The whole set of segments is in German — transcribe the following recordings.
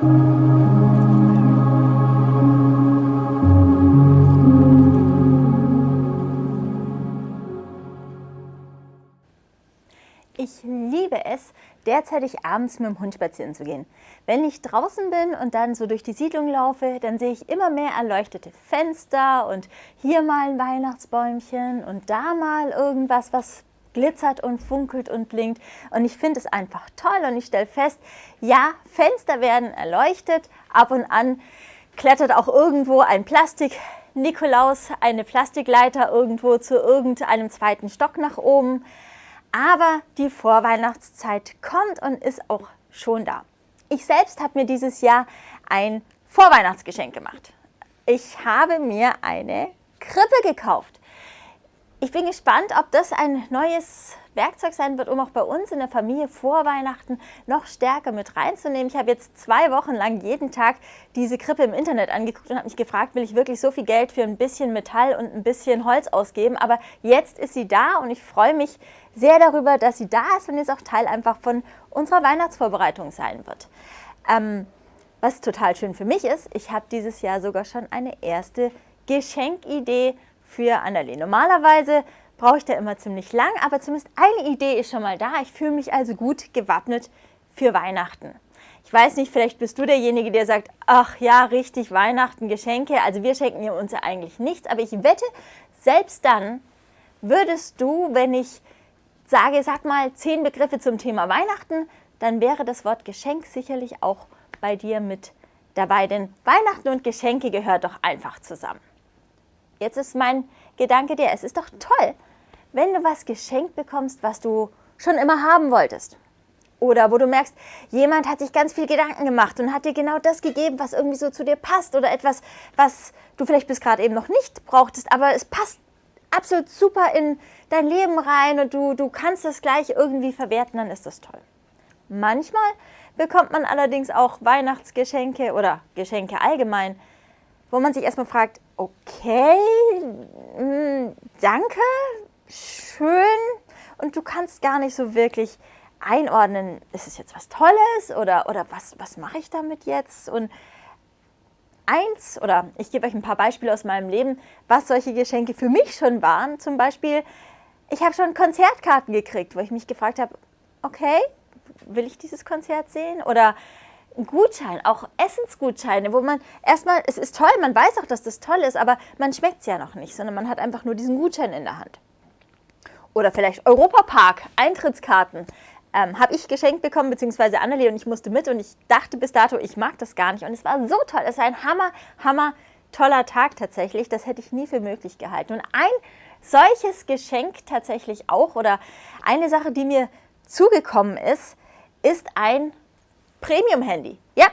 Ich liebe es, derzeitig abends mit dem Hund spazieren zu gehen. Wenn ich draußen bin und dann so durch die Siedlung laufe, dann sehe ich immer mehr erleuchtete Fenster und hier mal ein Weihnachtsbäumchen und da mal irgendwas, was glitzert und funkelt und blinkt. Und ich finde es einfach toll und ich stelle fest, ja, Fenster werden erleuchtet. Ab und an klettert auch irgendwo ein Plastik-Nikolaus, eine Plastikleiter irgendwo zu irgendeinem zweiten Stock nach oben. Aber die Vorweihnachtszeit kommt und ist auch schon da. Ich selbst habe mir dieses Jahr ein Vorweihnachtsgeschenk gemacht. Ich habe mir eine Krippe gekauft. Ich bin gespannt, ob das ein neues Werkzeug sein wird, um auch bei uns in der Familie vor Weihnachten noch stärker mit reinzunehmen. Ich habe jetzt 2 Wochen lang jeden Tag diese Krippe im Internet angeguckt und habe mich gefragt, will ich wirklich so viel Geld für ein bisschen Metall und ein bisschen Holz ausgeben? Aber jetzt ist sie da und ich freue mich sehr darüber, dass sie da ist und jetzt auch Teil einfach von unserer Weihnachtsvorbereitung sein wird. Was total schön für mich ist, ich habe dieses Jahr sogar schon eine erste Geschenkidee für Annerle. Normalerweise brauche ich da immer ziemlich lang, aber zumindest eine Idee ist schon mal da. Ich fühle mich also gut gewappnet für Weihnachten. Ich weiß nicht, vielleicht bist du derjenige, der sagt, ach ja, richtig, Weihnachten, Geschenke, also wir schenken ja uns ja eigentlich nichts, aber ich wette, selbst dann würdest du, wenn ich sage, sag mal 10 Begriffe zum Thema Weihnachten, dann wäre das Wort Geschenk sicherlich auch bei dir mit dabei, denn Weihnachten und Geschenke gehört doch einfach zusammen. Jetzt ist mein Gedanke der, es ist doch toll, wenn du was geschenkt bekommst, was du schon immer haben wolltest. Oder wo du merkst, jemand hat sich ganz viel Gedanken gemacht und hat dir genau das gegeben, was irgendwie so zu dir passt. Oder etwas, was du vielleicht bis gerade eben noch nicht brauchtest, aber es passt absolut super in dein Leben rein und du kannst das gleich irgendwie verwerten, dann ist das toll. Manchmal bekommt man allerdings auch Weihnachtsgeschenke oder Geschenke allgemein, wo man sich erstmal fragt, okay, danke, schön, und du kannst gar nicht so wirklich einordnen, ist es jetzt was Tolles oder was mache ich damit jetzt? Und ich gebe euch ein paar Beispiele aus meinem Leben, was solche Geschenke für mich schon waren. Zum Beispiel, ich habe schon Konzertkarten gekriegt, wo ich mich gefragt habe, okay, will ich dieses Konzert sehen? Oder ein Gutschein, auch Essensgutscheine, wo man erstmal, es ist toll, man weiß auch, dass das toll ist, aber man schmeckt es ja noch nicht, sondern man hat einfach nur diesen Gutschein in der Hand. Oder vielleicht Europapark, Eintrittskarten. Habe ich geschenkt bekommen, beziehungsweise Annerle, und ich musste mit und ich dachte bis dato, ich mag das gar nicht. Und es war so toll, es war ein hammer toller Tag tatsächlich, das hätte ich nie für möglich gehalten. Und ein solches Geschenk tatsächlich auch, oder eine Sache, die mir zugekommen ist ein Premium-Handy. Ja,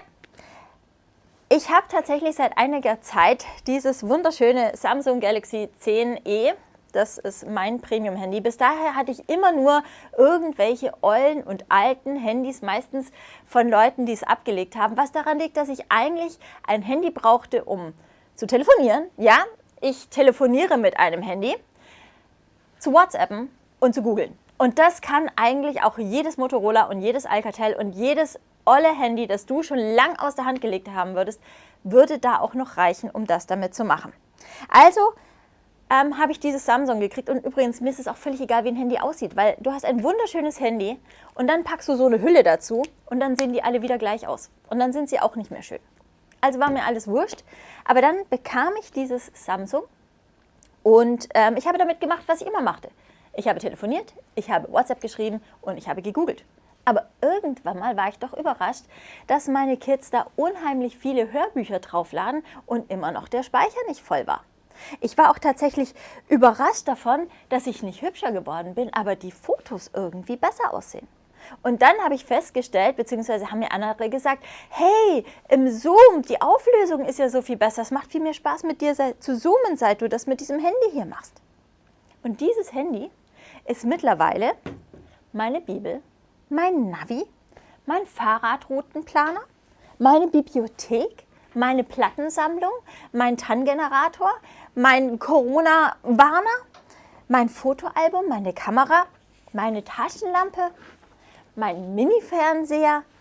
ich habe tatsächlich seit einiger Zeit dieses wunderschöne Samsung Galaxy 10e. Das ist mein Premium-Handy. Bis daher hatte ich immer nur irgendwelche ollen und alten Handys, meistens von Leuten, die es abgelegt haben. Was daran liegt, dass ich eigentlich ein Handy brauchte, um zu telefonieren. Ja, ich telefoniere mit einem Handy, zu WhatsAppen und zu googeln. Und das kann eigentlich auch jedes Motorola und jedes Alcatel und jedes olle Handy, das du schon lang aus der Hand gelegt haben würdest, würde da auch noch reichen, um das damit zu machen. Also habe ich dieses Samsung gekriegt, und übrigens, mir ist es auch völlig egal, wie ein Handy aussieht, weil du hast ein wunderschönes Handy und dann packst du so eine Hülle dazu und dann sehen die alle wieder gleich aus und dann sind sie auch nicht mehr schön. Also war mir alles wurscht, aber dann bekam ich dieses Samsung und ich habe damit gemacht, was ich immer machte. Ich habe telefoniert, ich habe WhatsApp geschrieben und ich habe gegoogelt. Aber irgendwann mal war ich doch überrascht, dass meine Kids da unheimlich viele Hörbücher draufladen und immer noch der Speicher nicht voll war. Ich war auch tatsächlich überrascht davon, dass ich nicht hübscher geworden bin, aber die Fotos irgendwie besser aussehen. Und dann habe ich festgestellt, beziehungsweise haben mir andere gesagt, hey, im Zoom, die Auflösung ist ja so viel besser, es macht viel mehr Spaß mit dir zu zoomen, seit du das mit diesem Handy hier machst. Und dieses Handy ist mittlerweile meine Bibel, mein Navi, mein Fahrradroutenplaner, meine Bibliothek, meine Plattensammlung, mein TAN-Generator, mein Corona-Warner, mein Fotoalbum, meine Kamera, meine Taschenlampe, mein Mini-Fernseher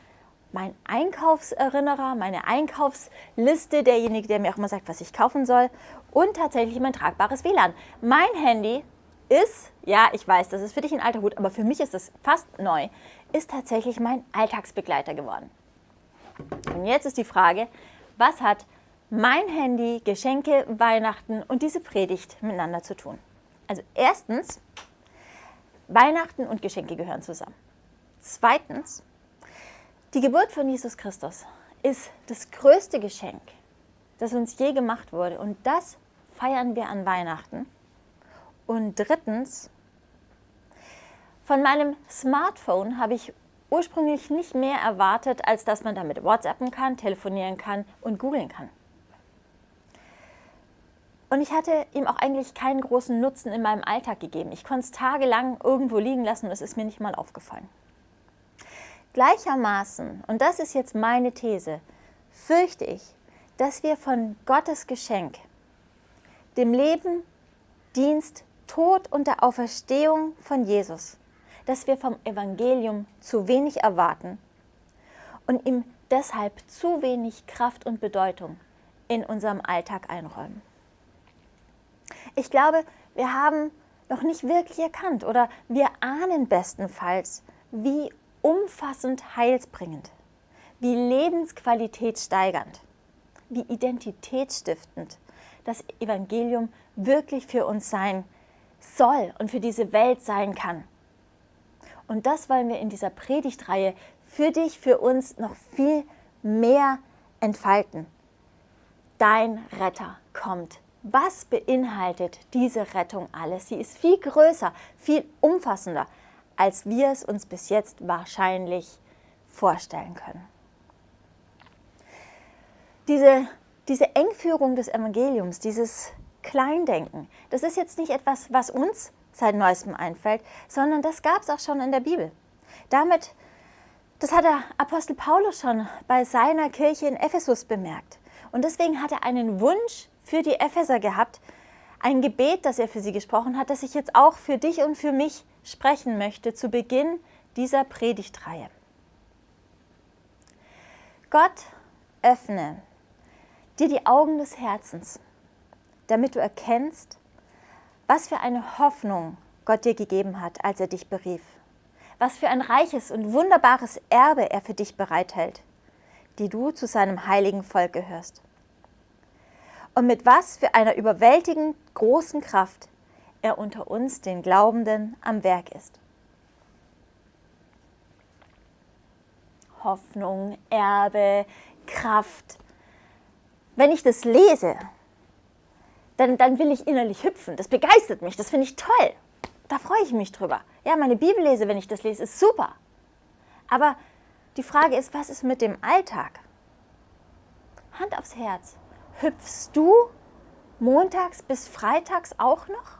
mein Einkaufserinnerer, meine Einkaufsliste, derjenige, der mir auch immer sagt, was ich kaufen soll, und tatsächlich mein tragbares WLAN. Mein Handy ist, ja, ich weiß, das ist für dich ein alter Hut, aber für mich ist es fast neu, ist tatsächlich mein Alltagsbegleiter geworden. Und jetzt ist die Frage, was hat mein Handy, Geschenke, Weihnachten und diese Predigt miteinander zu tun? Also erstens, Weihnachten und Geschenke gehören zusammen. Zweitens, die Geburt von Jesus Christus ist das größte Geschenk, das uns je gemacht wurde. Und das feiern wir an Weihnachten. Und drittens, von meinem Smartphone habe ich ursprünglich nicht mehr erwartet, als dass man damit WhatsAppen kann, telefonieren kann und googeln kann. Und ich hatte ihm auch eigentlich keinen großen Nutzen in meinem Alltag gegeben. Ich konnte es tagelang irgendwo liegen lassen und es ist mir nicht mal aufgefallen. Gleichermaßen, und das ist jetzt meine These, fürchte ich, dass wir von Gottes Geschenk, dem Leben, Dienst, Tod und der Auferstehung von Jesus, dass wir vom Evangelium zu wenig erwarten und ihm deshalb zu wenig Kraft und Bedeutung in unserem Alltag einräumen. Ich glaube, wir haben noch nicht wirklich erkannt oder wir ahnen bestenfalls, wie umfassend heilsbringend, wie Lebensqualität steigernd, wie identitätsstiftend das Evangelium wirklich für uns sein soll und für diese Welt sein kann. Und das wollen wir in dieser Predigtreihe für dich, für uns noch viel mehr entfalten. Dein Retter kommt. Was beinhaltet diese Rettung alles? Sie ist viel größer, viel umfassender, als wir es uns bis jetzt wahrscheinlich vorstellen können. Diese Engführung des Evangeliums, dieses Kleindenken, das ist jetzt nicht etwas, was uns seit Neuestem einfällt, sondern das gab es auch schon in der Bibel. Das hat der Apostel Paulus schon bei seiner Kirche in Ephesus bemerkt. Und deswegen hat er einen Wunsch für die Epheser gehabt, ein Gebet, das er für sie gesprochen hat, das ich jetzt auch für dich und für mich sprechen möchte zu Beginn dieser Predigtreihe. Gott, öffne dir die Augen des Herzens, damit du erkennst, was für eine Hoffnung Gott dir gegeben hat, als er dich berief. Was für ein reiches und wunderbares Erbe er für dich bereithält, die du zu seinem heiligen Volk gehörst. Und mit was für einer überwältigend großen Kraft er unter uns, den Glaubenden, am Werk ist. Hoffnung, Erbe, Kraft. Wenn ich das lese, dann will ich innerlich hüpfen. Das begeistert mich, das finde ich toll. Da freue ich mich drüber. Ja, meine Bibel lese, wenn ich das lese, ist super. Aber die Frage ist, was ist mit dem Alltag? Hand aufs Herz. Hüpfst du montags bis freitags auch noch?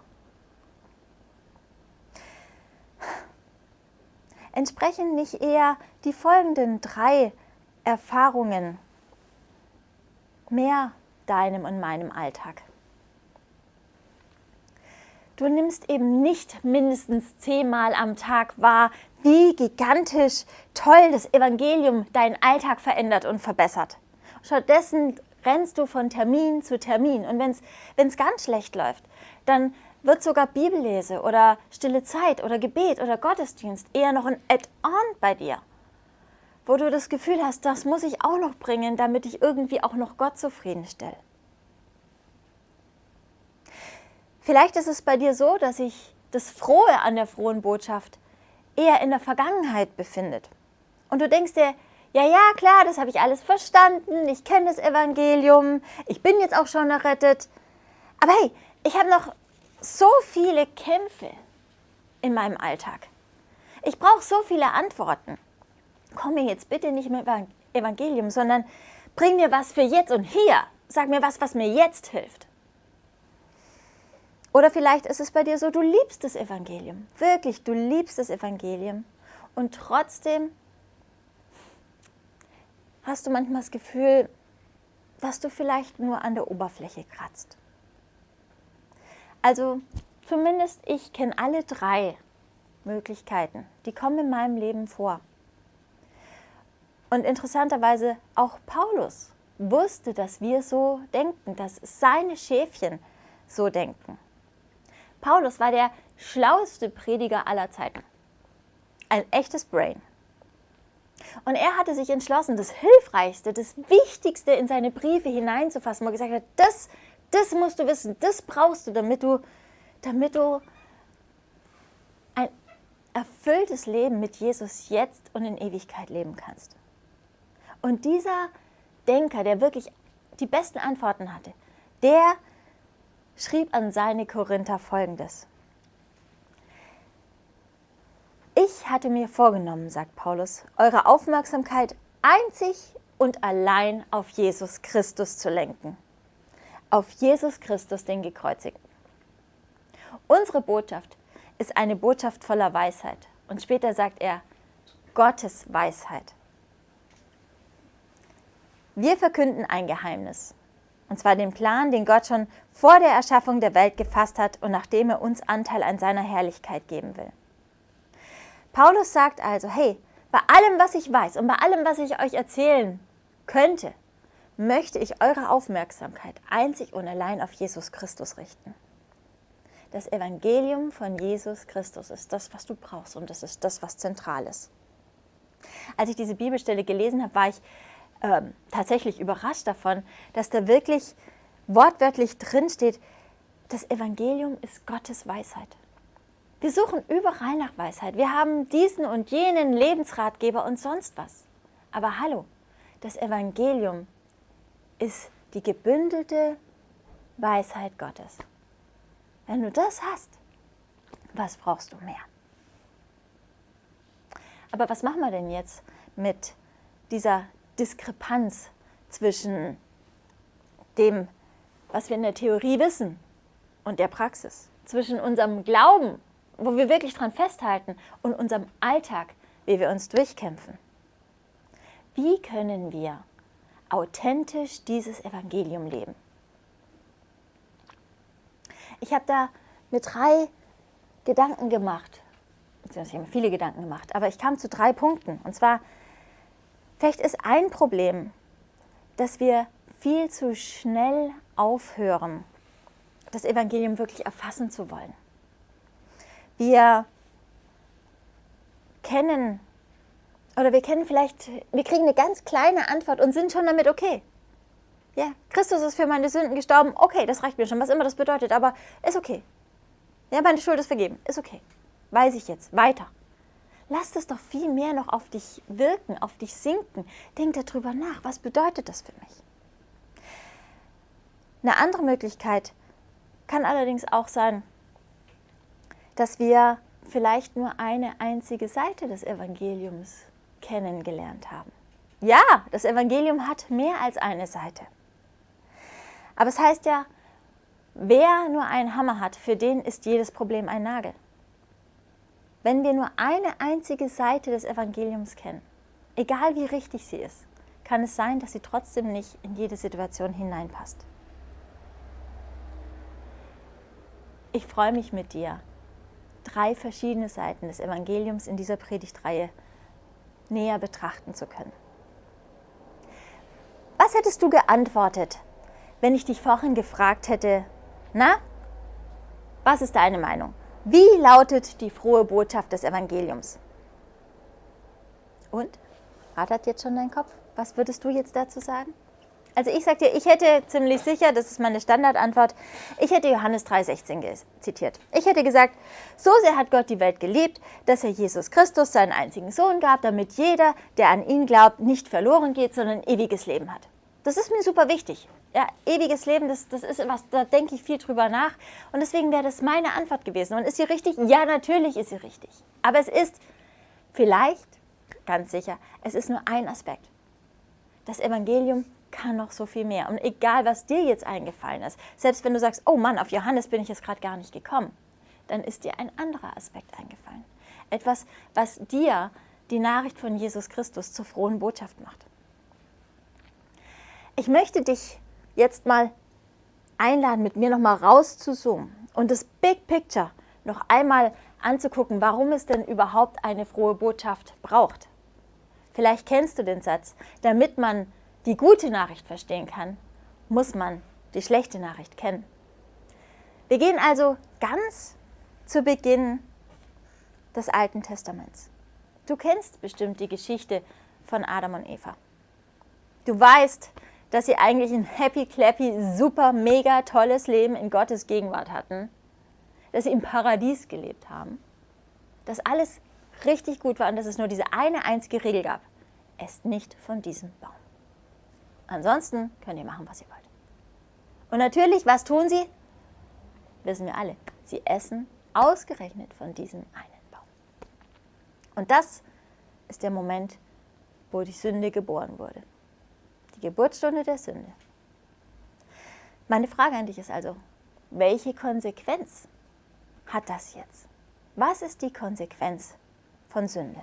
Entsprechen nicht eher die folgenden 3 Erfahrungen mehr deinem und meinem Alltag? Du nimmst eben nicht mindestens 10-mal am Tag wahr, wie gigantisch toll das Evangelium deinen Alltag verändert und verbessert. Stattdessen rennst du von Termin zu Termin. Und wenn es ganz schlecht läuft, dann wird sogar Bibellese oder stille Zeit oder Gebet oder Gottesdienst eher noch ein Add-on bei dir, wo du das Gefühl hast, das muss ich auch noch bringen, damit ich irgendwie auch noch Gott zufriedenstelle. Vielleicht ist es bei dir so, dass sich das Frohe an der frohen Botschaft eher in der Vergangenheit befindet. Und du denkst dir, ja, klar, das habe ich alles verstanden, ich kenne das Evangelium, ich bin jetzt auch schon errettet. Aber hey, ich habe noch so viele Kämpfe in meinem Alltag. Ich brauche so viele Antworten. Komm mir jetzt bitte nicht mit Evangelium, sondern bring mir was für jetzt und hier. Sag mir was mir jetzt hilft. Oder vielleicht ist es bei dir so, du liebst das Evangelium. Wirklich, du liebst das Evangelium. Und trotzdem hast du manchmal das Gefühl, dass du vielleicht nur an der Oberfläche kratzt. Also zumindest ich kenne alle 3 Möglichkeiten. Die kommen in meinem Leben vor. Und interessanterweise auch Paulus wusste, dass wir so denken, dass seine Schäfchen so denken. Paulus war der schlauste Prediger aller Zeiten. Ein echtes Brain. Und er hatte sich entschlossen, das Hilfreichste, das Wichtigste in seine Briefe hineinzufassen, wo er gesagt hat, das musst du wissen, das brauchst du, damit du ein erfülltes Leben mit Jesus jetzt und in Ewigkeit leben kannst. Und dieser Denker, der wirklich die besten Antworten hatte, der schrieb an seine Korinther Folgendes. Ich hatte mir vorgenommen, sagt Paulus, eure Aufmerksamkeit einzig und allein auf Jesus Christus zu lenken. Auf Jesus Christus, den Gekreuzigten. Unsere Botschaft ist eine Botschaft voller Weisheit. Und später sagt er, Gottes Weisheit. Wir verkünden ein Geheimnis. Und zwar den Plan, den Gott schon vor der Erschaffung der Welt gefasst hat und nachdem er uns Anteil an seiner Herrlichkeit geben will. Paulus sagt also, hey, bei allem, was ich weiß und bei allem, was ich euch erzählen könnte, möchte ich eure Aufmerksamkeit einzig und allein auf Jesus Christus richten. Das Evangelium von Jesus Christus ist das, was du brauchst und das ist das, was zentral ist. Als ich diese Bibelstelle gelesen habe, war ich tatsächlich überrascht davon, dass da wirklich wortwörtlich drin steht, das Evangelium ist Gottes Weisheit. Wir suchen überall nach Weisheit. Wir haben diesen und jenen Lebensratgeber und sonst was. Aber hallo, das Evangelium ist die gebündelte Weisheit Gottes. Wenn du das hast, was brauchst du mehr? Aber was machen wir denn jetzt mit dieser Diskrepanz zwischen dem, was wir in der Theorie wissen, und der Praxis? Zwischen unserem Glauben, wo wir wirklich dran festhalten, und unserem Alltag, wie wir uns durchkämpfen. Wie können wir authentisch dieses Evangelium leben? Ich habe da mir 3 Gedanken gemacht, beziehungsweise ich habe mir viele Gedanken gemacht, aber ich kam zu 3 Punkten. Und zwar, vielleicht ist ein Problem, dass wir viel zu schnell aufhören, das Evangelium wirklich erfassen zu wollen. Wir kriegen eine ganz kleine Antwort und sind schon damit okay. Ja, Christus ist für meine Sünden gestorben, okay, das reicht mir schon, was immer das bedeutet, aber ist okay. Ja, meine Schuld ist vergeben, ist okay. Weiß ich jetzt, weiter. Lass das doch viel mehr noch auf dich wirken, auf dich sinken. Denk darüber nach, was bedeutet das für mich? Eine andere Möglichkeit kann allerdings auch sein, dass wir vielleicht nur eine einzige Seite des Evangeliums kennengelernt haben. Ja, das Evangelium hat mehr als eine Seite. Aber es heißt ja, wer nur einen Hammer hat, für den ist jedes Problem ein Nagel. Wenn wir nur eine einzige Seite des Evangeliums kennen, egal wie richtig sie ist, kann es sein, dass sie trotzdem nicht in jede Situation hineinpasst. Ich freue mich mit dir, 3 verschiedene Seiten des Evangeliums in dieser Predigtreihe näher betrachten zu können. Was hättest du geantwortet, wenn ich dich vorhin gefragt hätte, na, was ist deine Meinung? Wie lautet die frohe Botschaft des Evangeliums? Und? Rattert jetzt schon dein Kopf? Was würdest du jetzt dazu sagen? Also ich sag dir, ich hätte ziemlich sicher, das ist meine Standardantwort, ich hätte Johannes 3,16 zitiert. Ich hätte gesagt, so sehr hat Gott die Welt geliebt, dass er Jesus Christus, seinen einzigen Sohn, gab, damit jeder, der an ihn glaubt, nicht verloren geht, sondern ewiges Leben hat. Das ist mir super wichtig. Ja, ewiges Leben, das ist was, da denke ich viel drüber nach. Und deswegen wäre das meine Antwort gewesen. Und ist sie richtig? Ja, natürlich ist sie richtig. Aber es ist vielleicht, ganz sicher, es ist nur ein Aspekt. Das Evangelium kann noch so viel mehr. Und egal, was dir jetzt eingefallen ist, selbst wenn du sagst, oh Mann, auf Johannes bin ich jetzt gerade gar nicht gekommen, dann ist dir ein anderer Aspekt eingefallen. Etwas, was dir die Nachricht von Jesus Christus zur frohen Botschaft macht. Ich möchte dich jetzt mal einladen, mit mir nochmal rauszuzoomen und das Big Picture noch einmal anzugucken, warum es denn überhaupt eine frohe Botschaft braucht. Vielleicht kennst du den Satz, damit man die gute Nachricht verstehen kann, muss man die schlechte Nachricht kennen. Wir gehen also ganz zu Beginn des Alten Testaments. Du kennst bestimmt die Geschichte von Adam und Eva. Du weißt, dass sie eigentlich ein happy, clappy, super, mega tolles Leben in Gottes Gegenwart hatten, dass sie im Paradies gelebt haben, dass alles richtig gut war und dass es nur diese eine einzige Regel gab: Esst nicht von diesem Baum. Ansonsten könnt ihr machen, was ihr wollt. Und natürlich, was tun sie? Wissen wir alle. Sie essen ausgerechnet von diesem einen Baum. Und das ist der Moment, wo die Sünde geboren wurde. Die Geburtsstunde der Sünde. Meine Frage an dich ist also, welche Konsequenz hat das jetzt? Was ist die Konsequenz von Sünde?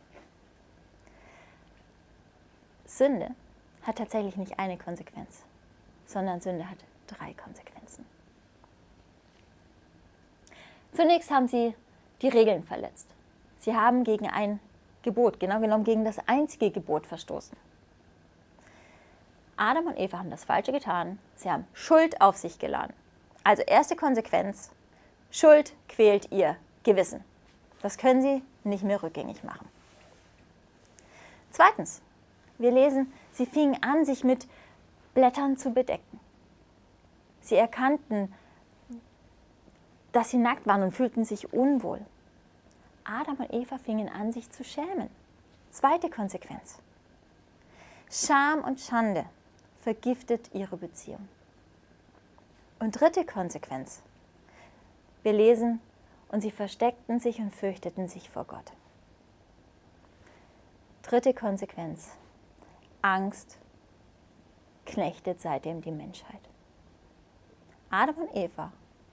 Sünde hat tatsächlich nicht eine Konsequenz, sondern Sünde hat 3 Konsequenzen. Zunächst haben sie die Regeln verletzt. Sie haben gegen ein Gebot, genau genommen gegen das einzige Gebot verstoßen. Adam und Eva haben das Falsche getan. Sie haben Schuld auf sich geladen. Also erste Konsequenz: Schuld quält ihr Gewissen. Das können sie nicht mehr rückgängig machen. Zweitens, wir lesen, sie fingen an, sich mit Blättern zu bedecken. Sie erkannten, dass sie nackt waren und fühlten sich unwohl. Adam und Eva fingen an, sich zu schämen. Zweite Konsequenz. Scham und Schande vergiftet ihre Beziehung. Und dritte Konsequenz. Wir lesen, und sie versteckten sich und fürchteten sich vor Gott. Dritte Konsequenz. Angst knechtet seitdem die Menschheit. Adam und Eva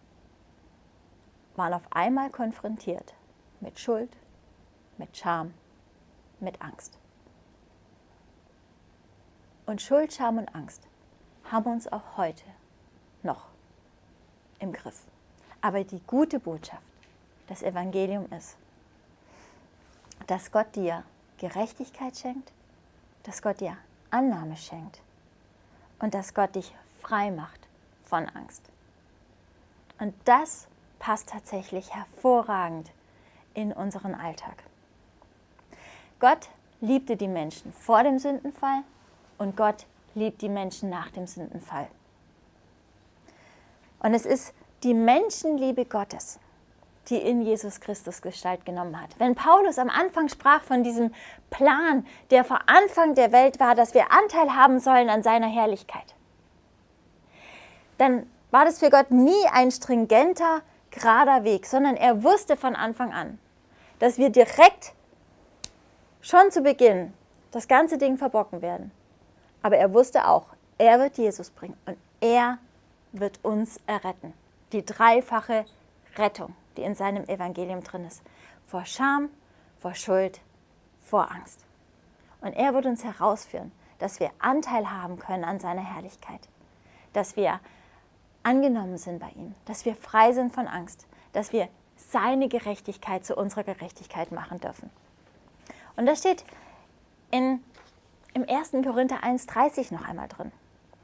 waren auf einmal konfrontiert mit Schuld, mit Scham, mit Angst. Und Schuld, Scham und Angst haben uns auch heute noch im Griff. Aber die gute Botschaft, das Evangelium ist, dass Gott dir Gerechtigkeit schenkt, dass Gott dir Annahme schenkt und dass Gott dich frei macht von Angst. Und das passt tatsächlich hervorragend in unseren Alltag. Gott liebte die Menschen vor dem Sündenfall und Gott liebt die Menschen nach dem Sündenfall. Und es ist die Menschenliebe Gottes, die in Jesus Christus Gestalt genommen hat. Wenn Paulus am Anfang sprach von diesem Plan, der vor Anfang der Welt war, dass wir Anteil haben sollen an seiner Herrlichkeit, dann war das für Gott nie ein stringenter, gerader Weg, sondern er wusste von Anfang an, dass wir direkt schon zu Beginn das ganze Ding verbocken werden. Aber er wusste auch, er wird Jesus bringen und er wird uns erretten. Die dreifache Rettung, die in seinem Evangelium drin ist. Vor Scham, vor Schuld, vor Angst. Und er wird uns herausführen, dass wir Anteil haben können an seiner Herrlichkeit. Dass wir angenommen sind bei ihm. Dass wir frei sind von Angst. Dass wir seine Gerechtigkeit zu unserer Gerechtigkeit machen dürfen. Und das steht im 1. Korinther 1,30 noch einmal drin.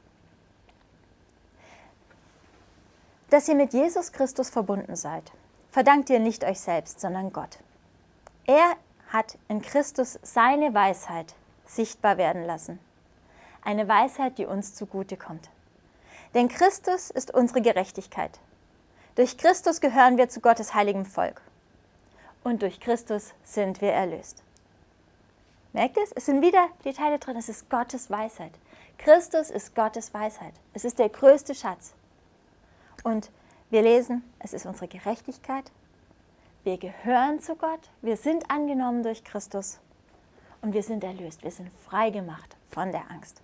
Dass ihr mit Jesus Christus verbunden seid, verdankt ihr nicht euch selbst, sondern Gott. Er hat in Christus seine Weisheit sichtbar werden lassen. Eine Weisheit, die uns zugute kommt. Denn Christus ist unsere Gerechtigkeit. Durch Christus gehören wir zu Gottes heiligem Volk. Und durch Christus sind wir erlöst. Merkt ihr es? Es sind wieder die Teile drin. Es ist Gottes Weisheit. Christus ist Gottes Weisheit. Es ist der größte Schatz. Und wir lesen, es ist unsere Gerechtigkeit. Wir gehören zu Gott. Wir sind angenommen durch Christus. Und wir sind erlöst. Wir sind frei gemacht von der Angst.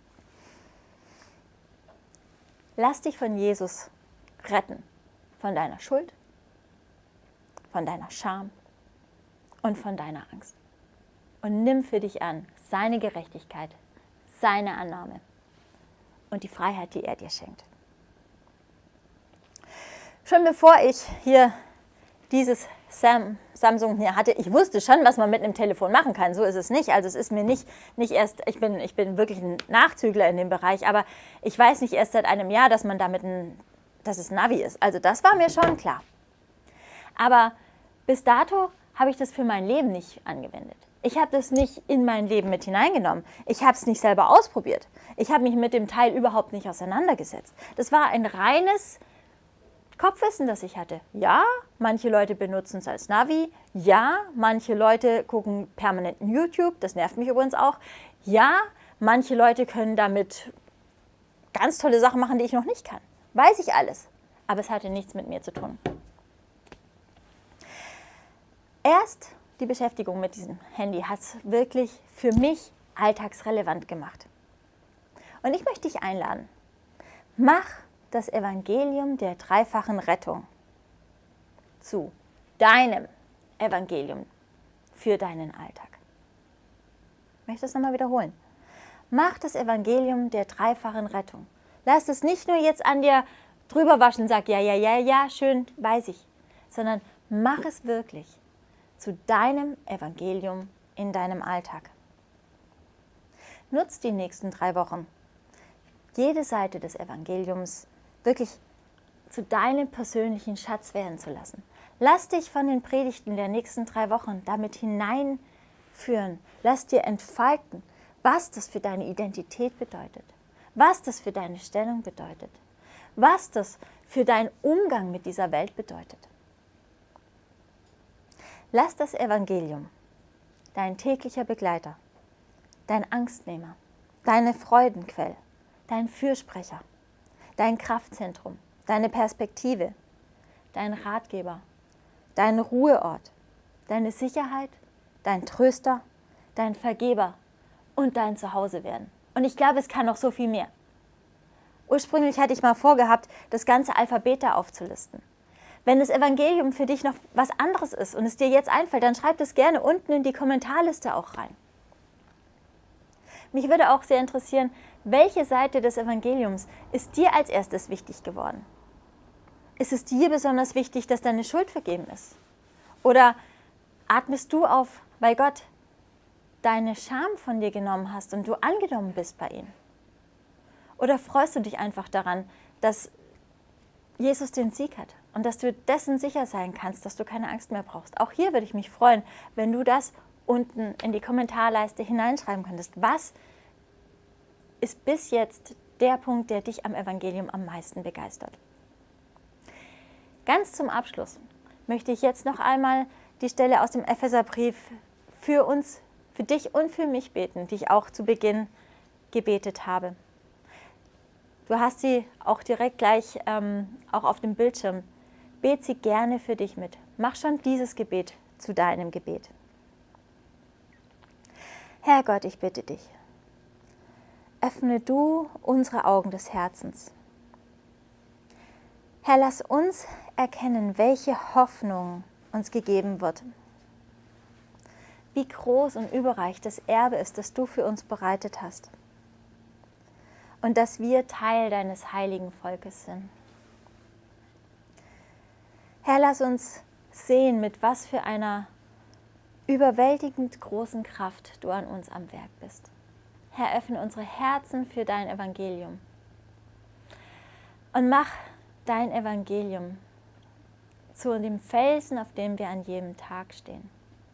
Lass dich von Jesus retten. Von deiner Schuld, von deiner Scham und von deiner Angst. Und nimm für dich an seine Gerechtigkeit, seine Annahme und die Freiheit, die er dir schenkt. Schon bevor ich hier dieses Samsung hier hatte, ich wusste schon, was man mit einem Telefon machen kann. So ist es nicht. Also es ist mir nicht erst, ich bin wirklich ein Nachzügler in dem Bereich, aber ich weiß nicht erst seit einem Jahr, dass man damit dass es ein Navi ist. Also das war mir schon klar. Aber bis dato habe ich das für mein Leben nicht angewendet. Ich habe das nicht in mein Leben mit hineingenommen. Ich habe es nicht selber ausprobiert. Ich habe mich mit dem Teil überhaupt nicht auseinandergesetzt. Das war ein reines Kopfwissen, das ich hatte. Ja, manche Leute benutzen es als Navi. Ja, manche Leute gucken permanent YouTube. Das nervt mich übrigens auch. Ja, manche Leute können damit ganz tolle Sachen machen, die ich noch nicht kann. Weiß ich alles. Aber es hatte nichts mit mir zu tun. Erst die Beschäftigung mit diesem Handy hat es wirklich für mich alltagsrelevant gemacht. Und ich möchte dich einladen. Mach das Evangelium der dreifachen Rettung zu deinem Evangelium für deinen Alltag. Ich möchte das nochmal wiederholen. Mach das Evangelium der dreifachen Rettung. Lass es nicht nur jetzt an dir drüber waschen und sag, ja, schön, weiß ich, sondern mach es wirklich zu deinem Evangelium in deinem Alltag. Nutz die nächsten 3 Wochen, jede Seite des Evangeliums wirklich zu deinem persönlichen Schatz werden zu lassen. Lass dich von den Predigten der nächsten 3 Wochen damit hineinführen. Lass dir entfalten, was das für deine Identität bedeutet, was das für deine Stellung bedeutet, was das für deinen Umgang mit dieser Welt bedeutet. Lass das Evangelium dein täglicher Begleiter, dein Angstnehmer, deine Freudenquelle, dein Fürsprecher, dein Kraftzentrum, deine Perspektive, dein Ratgeber, dein Ruheort, deine Sicherheit, dein Tröster, dein Vergeber und dein Zuhause werden. Und ich glaube, es kann noch so viel mehr. Ursprünglich hatte ich mal vorgehabt, das ganze Alphabet da aufzulisten. Wenn das Evangelium für dich noch was anderes ist und es dir jetzt einfällt, dann schreib das gerne unten in die Kommentarliste auch rein. Mich würde auch sehr interessieren, welche Seite des Evangeliums ist dir als erstes wichtig geworden? Ist es dir besonders wichtig, dass deine Schuld vergeben ist? Oder atmest du auf, weil Gott deine Scham von dir genommen hast und du angenommen bist bei ihm? Oder freust du dich einfach daran, dass Jesus den Sieg hat und dass du dessen sicher sein kannst, dass du keine Angst mehr brauchst? Auch hier würde ich mich freuen, wenn du das unten in die Kommentarleiste hineinschreiben könntest. Was ist bis jetzt der Punkt, der dich am Evangelium am meisten begeistert? Ganz zum Abschluss möchte ich jetzt noch einmal die Stelle aus dem Epheserbrief für uns, für dich und für mich beten, die ich auch zu Beginn gebetet habe. Du hast sie auch direkt gleich auch auf dem Bildschirm. Bet sie gerne für dich mit. Mach schon dieses Gebet zu deinem Gebet. Herr Gott, ich bitte dich, öffne du unsere Augen des Herzens. Herr, lass uns erkennen, welche Hoffnung uns gegeben wird. Wie groß und überreich das Erbe ist, das du für uns bereitet hast. Und dass wir Teil deines heiligen Volkes sind. Herr, lass uns sehen, mit was für einer überwältigend großen Kraft du an uns am Werk bist. Herr, öffne unsere Herzen für dein Evangelium und mach dein Evangelium zu dem Felsen, auf dem wir an jedem Tag stehen.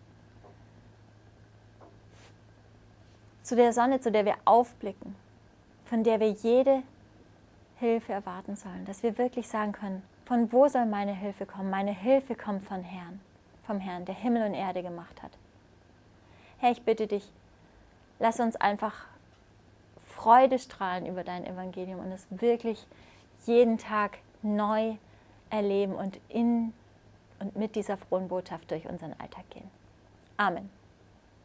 Zu der Sonne, zu der wir aufblicken, von der wir jede Hilfe erwarten sollen. Dass wir wirklich sagen können, von wo soll meine Hilfe kommen? Meine Hilfe kommt vom Herrn, der Himmel und Erde gemacht hat. Herr, ich bitte dich, lass uns einfach Freude strahlen über dein Evangelium und es wirklich jeden Tag neu erleben und in und mit dieser frohen Botschaft durch unseren Alltag gehen. Amen.